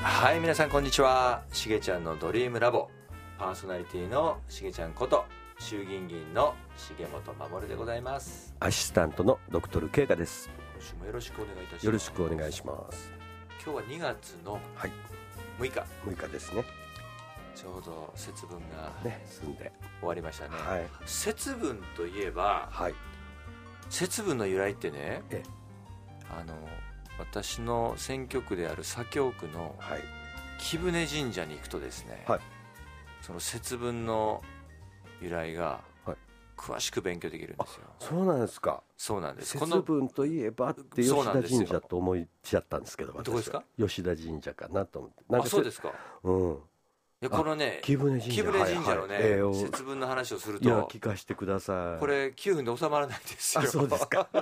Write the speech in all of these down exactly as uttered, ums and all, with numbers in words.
はい、皆さんこんにちは。しげちゃんのドリームラボパーソナリティのしげちゃんこと衆議院議員の重本守でございます。 アシスタントのドクトル慶香です。 今週もよろしくお願いいたします。 よろしくお願いします。 今日はにがつのむいか、 はい、むいかですね。 ちょうど節分がね、済んで終わりましたね、 はい、 節分といえば、はい、節分の由来ってね、えあの私の選挙区である左京区の貴船神社に行くとですね、はい、その節分の由来が詳しく勉強できるんですよ。 そうなんですか。 そうなんです。 節分といえばって吉田神社と思いちゃったんですけど、 どこですか？ 吉田神社かなと思って。なんかあ、そうですか。うん。いや、このね、 貴船神社、 貴船神社のね、はいはい、えー、節分の話をすると、 いや聞かせてください。 これきゅうふんで収まらないんですよ。 あ、そうですか。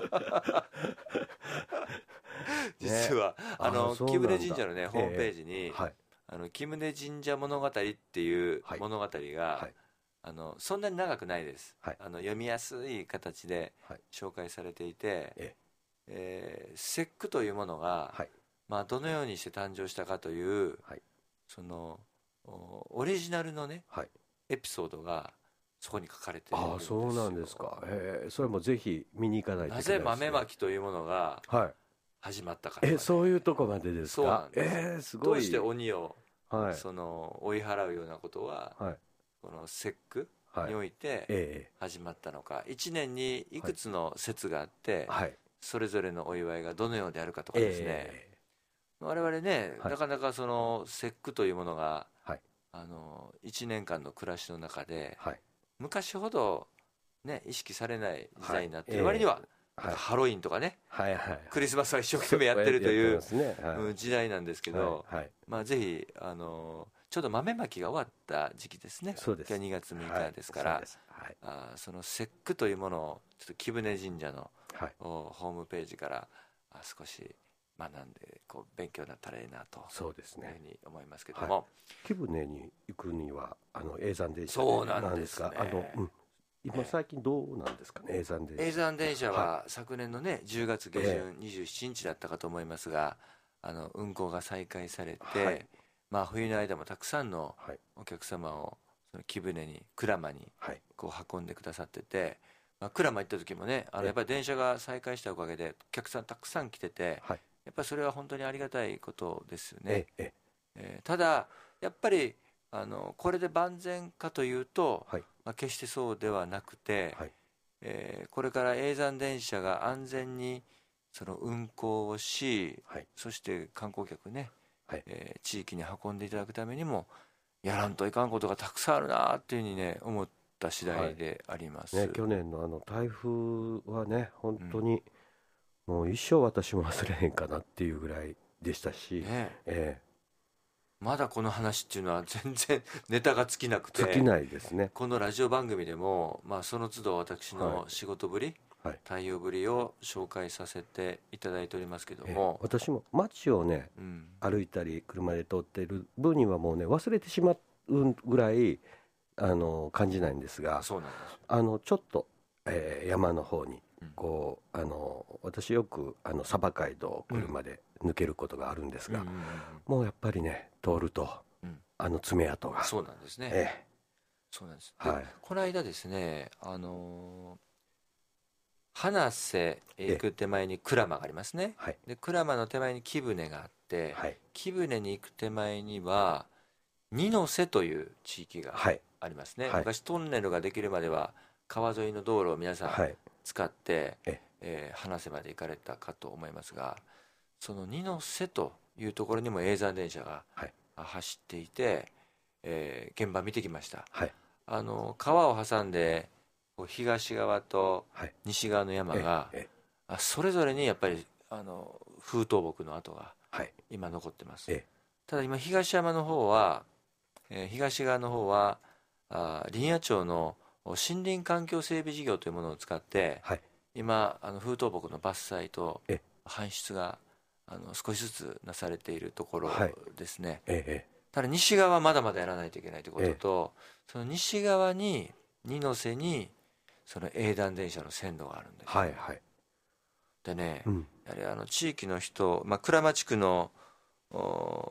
実は、ね、あの貴船神社のねホームページに、えーはい、あの貴船神社物語っていう物語が、はいはい、あのそんなに長くないです、はい、あの読みやすい形で紹介されていて、はい、ええー、節句というものが、はい、まあ、どのようにして誕生したかという、はい、そのオリジナルのね、はい、エピソードがそこに書かれているんですよ。 ああ、そうなんですか。へえ、それもぜひ見に行かないといけないですね。 なぜ豆まきというものが、はい始まったから、ね、 えそういうとこまでですか。 そうなんです、 えー、すごい。 どうして鬼を、はい、その追い払うようなことは、はい、この節句において始まったのか、はい、いちねんにいくつの節があって、はい、それぞれのお祝いがどのようであるかとかですね、えー、我々ね、はい、なかなかその節句というものが、はい、あのいちねんかんの暮らしの中で、はい、昔ほど、ね、意識されない時代になっている割には、はいえーはい、ハロウィンとかね、はいはい、クリスマスは一生懸命やってるという、ねはい、時代なんですけど、はいはいまあ、ぜひあのちょうど豆まきが終わった時期ですね。そうです。今日にがつむいかですから、はいはい、あその節句というものをちょっと貴船神社の、はい、ホームページから少し学んでこう勉強になったらいいなとそうですねいうふうに思いますけども、はい、 貴船に行くにはあの叡山電車そうなんですね。 あの、うん今最近どうなんですかね、叡山電車。 叡山電車は昨年のねじゅうがつ下旬にじゅうしちにちだったかと思いますが、あの運行が再開されて、はいまあ、冬の間もたくさんのお客様をその貴船に鞍馬にこう運んでくださってて、まあ、鞍馬行った時もねあのやっぱり電車が再開したおかげでお客さんたくさん来てて、はい、やっぱりそれは本当にありがたいことですよね。ええー、ただやっぱりあのこれで万全かというと、はいまあ、決してそうではなくて、はいえー、これから叡山電車が安全にその運行をし、はい、そして観光客ね、はいえー、地域に運んでいただくためにもやらんといかんことがたくさんあるなっていうふうにね思った次第であります、 はいね、去年のあの台風はね本当に、うん、もう一生私も忘れへんかなっていうぐらいでしたし、ねえーまだこの話っていうのは全然ネタが尽きなくて尽きないですね。 このラジオ番組でも、まあ、その都度私の仕事ぶり、はい、対応ぶりを紹介させていただいておりますけども、 えー、私も街をね、うん、歩いたり車で通っている分にはもうね忘れてしまうぐらいあの感じないんですが、そうなんです。あのちょっと、えー、山の方にこう、うん、あの私よくあの鯖街道を車で抜けることがあるんですが、うんうんうんうん、もうやっぱりね通ると、うん、あの爪痕がそうなんですね、ええ、そうなんです、はい、この間ですねあの花瀬へ行く手前に鞍馬がありますね、はい、で鞍馬の手前に貴船があって、はい、貴船に行く手前には二ノ瀬という地域がありますね、はい、昔トンネルができるまでは川沿いの道路を皆さん使って、はいえー、花瀬まで行かれたかと思いますが、その二ノ瀬というところにも叡山電車が走っていて、えー、現場見てきました、はい、あの川を挟んで東側と西側の山が、はい、それぞれにやっぱりあの風倒木の跡が今残ってます、はい、ただ今東山の方は、えー、東側の方はあ林野庁の森林環境整備事業というものを使って、はい、今あの風倒木の伐採と搬出があの少しずつなされているところですね、はいええ、ただ西側はまだまだやらないといけないということと、え、その西側に二ノ瀬にその営団電車の線路があるんです、はいはい、でね、うん、やはりあの地域の人、まあ、鞍馬地区の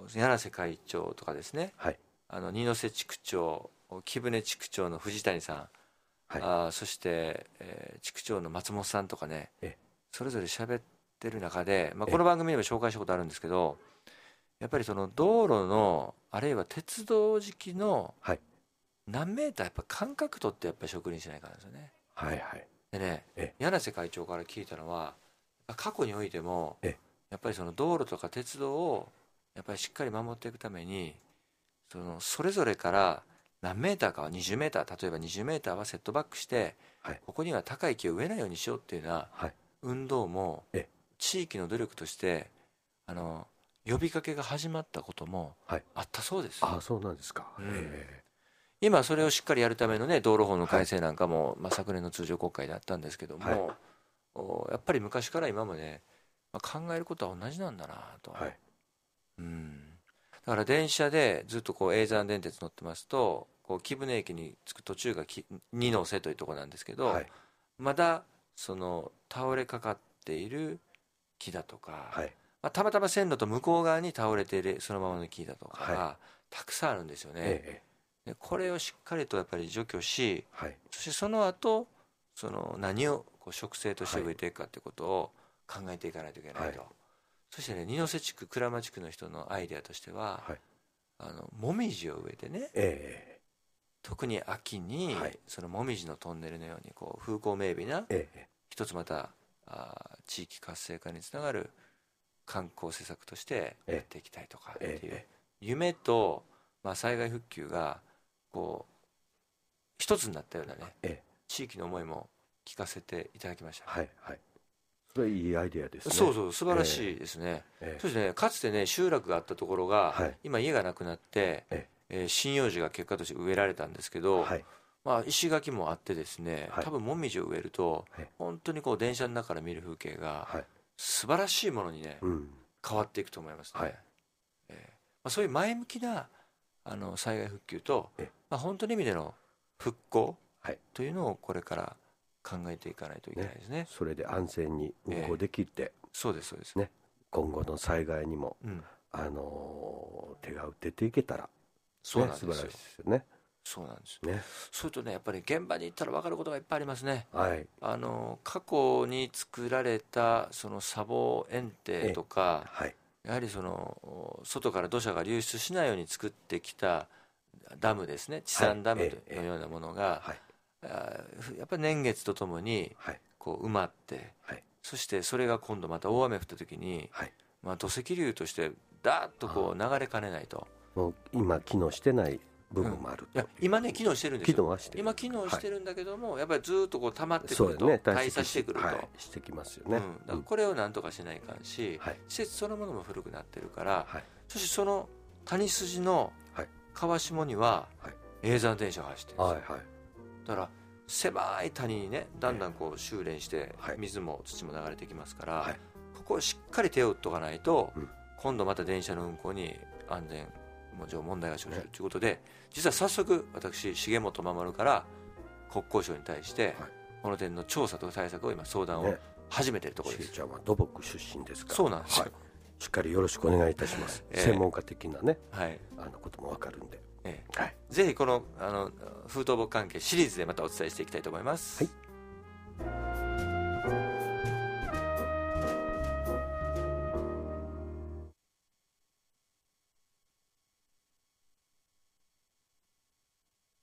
柳瀬会長とかですね、 はい、 あの二瀬地区長、貴船地区長の藤谷さん、はい、あそして、えー、地区長の松本さんとかね、それぞれ喋ってる中で、まあ、この番組でも紹介したことあるんですけど、やっぱりその道路のあるいは鉄道敷の何メーターやっぱ間隔取ってやっぱり植林しないからですよね。 はいはい、 でね、柳瀬会長から聞いたのは、過去においてもやっぱりその道路とか鉄道をやっぱりしっかり守っていくために、そのそれぞれから何メーターかはにじゅうメーター、例えばにじゅうメーターはセットバックして、はい、ここには高い木を植えないようにしようっていうような運動も地域の努力としてあの呼びかけが始まったこともあったそうです。 はい、ああ、そうなんですか。 うん、今それをしっかりやるためのね、道路法の改正なんかも、はい、まあ、昨年の通常国会であったんですけども、はい、やっぱり昔から今もね、まあ、考えることは同じなんだなと。はい、うん、だから電車でずっとこう叡山電鉄乗ってますと、こう貴船駅に着く途中が二ノ瀬というところなんですけど、はい、まだその倒れかかっている木だとか、はい、まあ、たまたま線路と向こう側に倒れているそのままの木だとかが、はい、たくさんあるんですよね。ええ、でこれをしっかりとやっぱり除去し、はい、そしてその後その何をこう植生として植えていくかということを考えていかないといけないと。はい、そしてね、二ノ瀬地区鞍馬地区の人のアイデアとしては、はい、あのもみじを植えてね、えー、特に秋に、はい、そのもみじのトンネルのようにこう風光明媚な、えー、一つまたあ地域活性化につながる観光施策としてやっていきたいとかっていう、えー、夢と、まあ、災害復旧がこう一つになったようなね、えー、地域の思いも聞かせていただきました。 はいはい、それいいアイデアですね。 そうそう、素晴らしいですね。えー、そしてね、かつてね集落があったところが、はい、今家がなくなって、えーえー、針葉樹が結果として植えられたんですけど、はい、まあ、石垣もあってですね、はい、多分もみじを植えると、はい、本当にこう電車の中から見る風景が、はい、素晴らしいものにね、うん、変わっていくと思いますね。はい、えーまあ、そういう前向きなあの災害復旧と、まあ、本当の意味での復興というのをこれから考えていかないといけないですね。ね、 それで安全に運行できて、 えー、そうですそうです、 ね、今後の災害にも、うん、あのー、手が打てていけたら、ね、 そうなんですよ。 素晴らしいですよね。 そうなんですね。そうするとね、やっぱり現場に行ったら分かることがいっぱいありますね。 はい、 あの過去に作られたその砂防堰堤とか、はい、やはりその外から土砂が流出しないように作ってきたダムですね、地産ダムのようなものが、はい、やっぱり年月とともにこう埋まって、はい、そしてそれが今度また大雨降った時に、はい、まあ、土石流としてダーッとこう流れかねないと。 もう今機能してない部分もある、 うん、いや今ね機能してるんですよ。 機能はしてる。 今機能してるんだけども、はい、やっぱりずっとこう溜まってくると、ね、代謝してくると、はい、 してきますよね。うん、 だからこれをなんとかしないかんし、はい、施設そのものも古くなってるから、はい、そしてその谷筋の川下には叡山電車が走ってるんですよ。はいはい、だから狭い谷にねだんだんこう修練して水も土も流れてきますから、はい、ここをしっかり手を打っとかないと、うん、今度また電車の運行に安全もちろん問題が生じるということで、実は早速私重本守から国交省に対して、はい、この点の調査と対策を今相談を始めているところです。 しーちゃんは土木出身ですから、 そうなんですよ、はい、 しっかりよろしくお願いいたします、えー、専門家的なね、はい、あのことも分かるんで、 えーはい、ぜひこの、あの風土木関係シリーズでまたお伝えしていきたいと思います。はい。